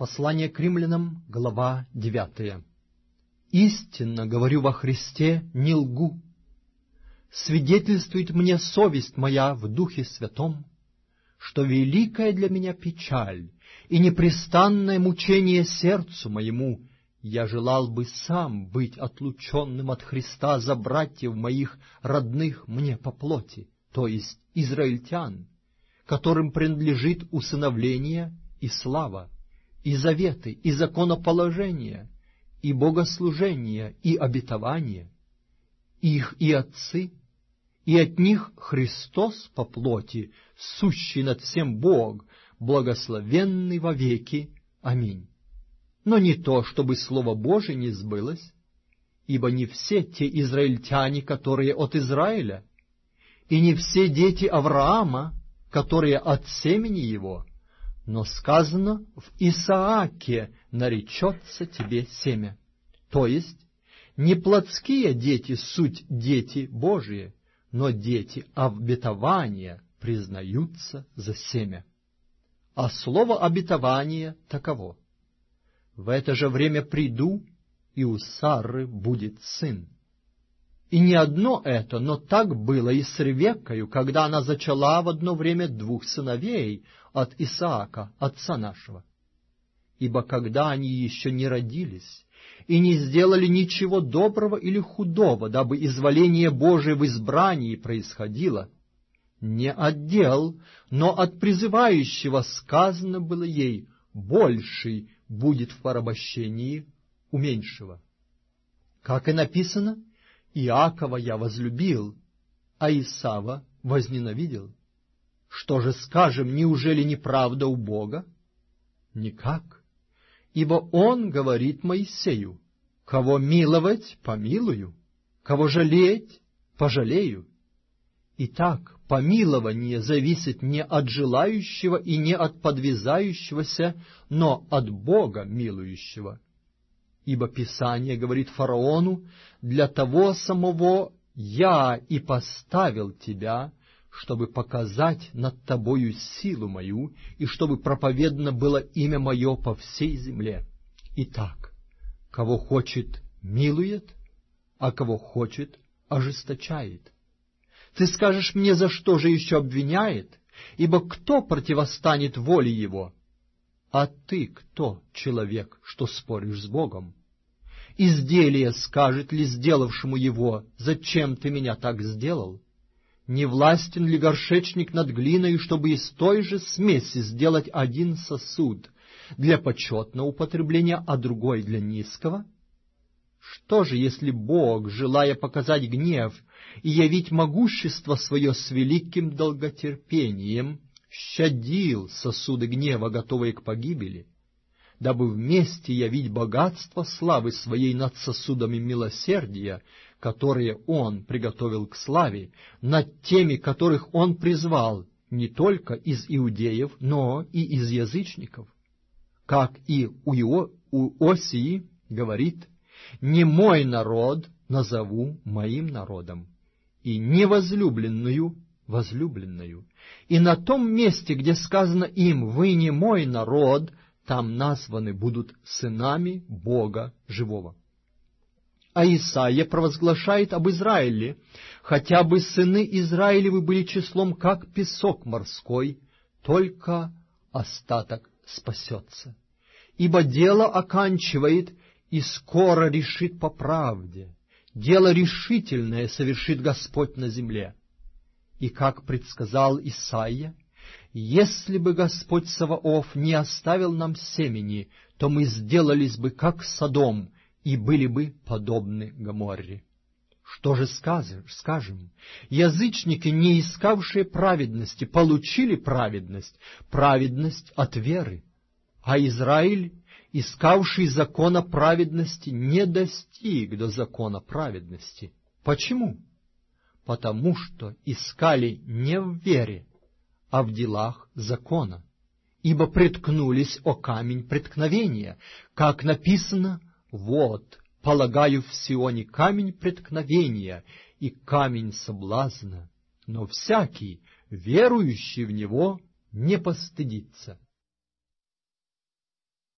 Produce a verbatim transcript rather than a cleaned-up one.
Послание к римлянам, глава девятая. «Истинно говорю во Христе, не лгу. Свидетельствует мне совесть моя в Духе Святом, что великая для меня печаль и непрестанное мучение сердцу моему, я желал бы сам быть отлученным от Христа за братьев моих, родных мне по плоти, то есть израильтян, которым принадлежит усыновление и слава, и заветы, и законоположение, и богослужение, и обетование, их и отцы, и от них Христос по плоти, сущий над всем Бог, благословенный вовеки. Аминь. Но не то, чтобы Слово Божие не сбылось, ибо не все те израильтяне, которые от Израиля, и не все дети Авраама, которые от семени его, но сказано, в Исааке наречется тебе семя. То есть, не плотские дети суть дети Божии, но дети обетования признаются за семя. А слово обетование таково: в это же время приду, и у Сары будет сын. И не одно это, но так было и с Ревеккою, когда она зачала в одно время двух сыновей от Исаака, отца нашего. Ибо когда они еще не родились и не сделали ничего доброго или худого, дабы изволение Божие в избрании происходило, не от дел, но от призывающего сказано было ей: больший будет в порабощении у меньшего. Как и написано: Иакова я возлюбил, а Исава возненавидел. Что же скажем, неужели неправда у Бога? Никак. Ибо Он говорит Моисею: кого миловать, помилую, кого жалеть, пожалею. Итак, помилование зависит не от желающего и не от подвязающегося, но от Бога милующего. Ибо Писание говорит фараону: для того самого я и поставил тебя, чтобы показать над тобою силу мою, и чтобы проповедано было имя мое по всей земле. Итак, кого хочет, милует, а кого хочет, ожесточает. Ты скажешь мне, за что же еще обвиняет? Ибо кто противостанет воле его? А ты кто, человек, что споришь с Богом? Изделие скажет ли сделавшему его: зачем ты меня так сделал? Не властен ли горшечник над глиной, чтобы из той же смеси сделать один сосуд для почетного употребления, а другой для низкого? Что же, если Бог, желая показать гнев и явить могущество свое с великим долготерпением, щадил сосуды гнева, готовые к погибели, дабы вместе явить богатство славы своей над сосудами милосердия, которые Он приготовил к славе, над теми, которых Он призвал не только из иудеев, но и из язычников? Как и у, Ио, у Осии говорит: «Не мой народ назову моим народом, и невозлюбленную возлюбленную». И на том месте, где сказано им: «Вы не мой народ», там названы будут сынами Бога живого. А Исаия провозглашает об Израиле: «Хотя бы сыны Израилевы были числом, как песок морской, только остаток спасется. Ибо дело оканчивает и скоро решит по правде, дело решительное совершит Господь на земле». И как предсказал Исаия: «Если бы Господь Саваоф не оставил нам семени, то мы сделались бы, как Содом, и были бы подобны Гоморре». Что же скажем? Язычники, не искавшие праведности, получили праведность, праведность от веры, а Израиль, искавший закона праведности, не достиг до закона праведности. Почему? Потому что искали не в вере, а в делах закона, ибо преткнулись о камень преткновения, как написано: «Вот, полагаю в Сионе камень преткновения и камень соблазна, но всякий, верующий в него, не постыдится».